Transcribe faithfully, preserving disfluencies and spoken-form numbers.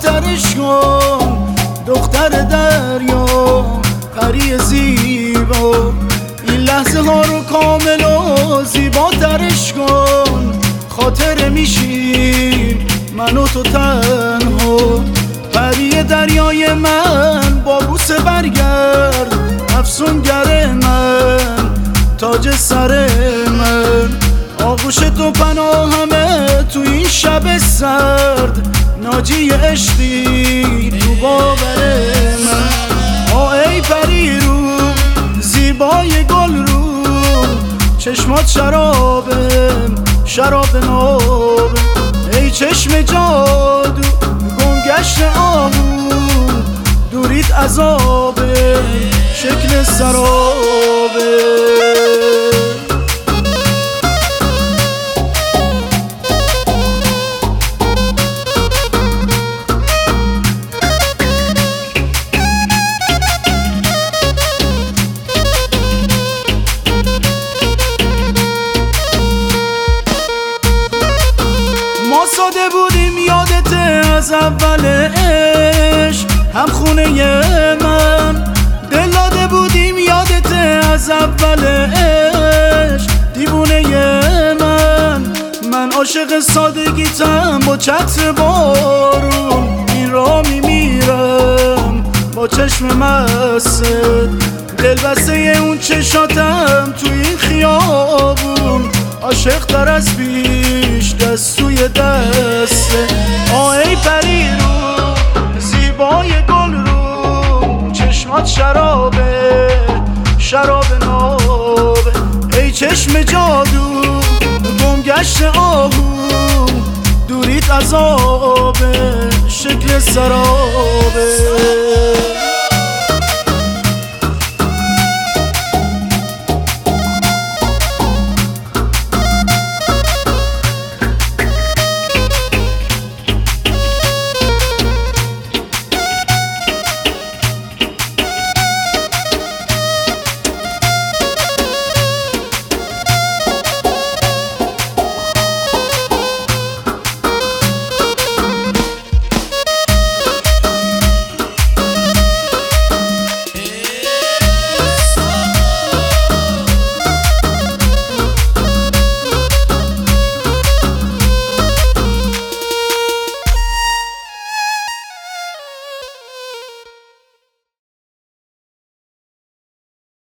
زیباترش کن، دختر دریا پری زیبا. این لحظه ها رو کامل و زیباترش کن، خاطر میشیم من و تو تنها. پری دریای من با بوسه برگرد، افسونگر من، تاج سر من. آغوش تو پناهمه تو این شب سرد، ناجی عشقی تو باور من. آ ای پری رو، زیبای گل رو، چشمات شرابه، شراب ناب. ای چشم جادو، گمگشت آهو، دوریت عذابه، شکل سرابه. ما ساده بودیم یادته از اول عشق، هم خونه من. دل داده بودیم یادته از اول عشق، دیوونه من. من عاشق سادگیتم با چتر بارون، این را میمیرم با چشم مست. دل بسته اون چشاتم تو این خیابون، عاشق تر از پیش دست توی دسته. آ ای پری رو، زیبای گل رو، چشمات شرابه، شراب نابه. ای چشم جادو، گمگشت آهو، دوریت عذابه، شکل سرابه.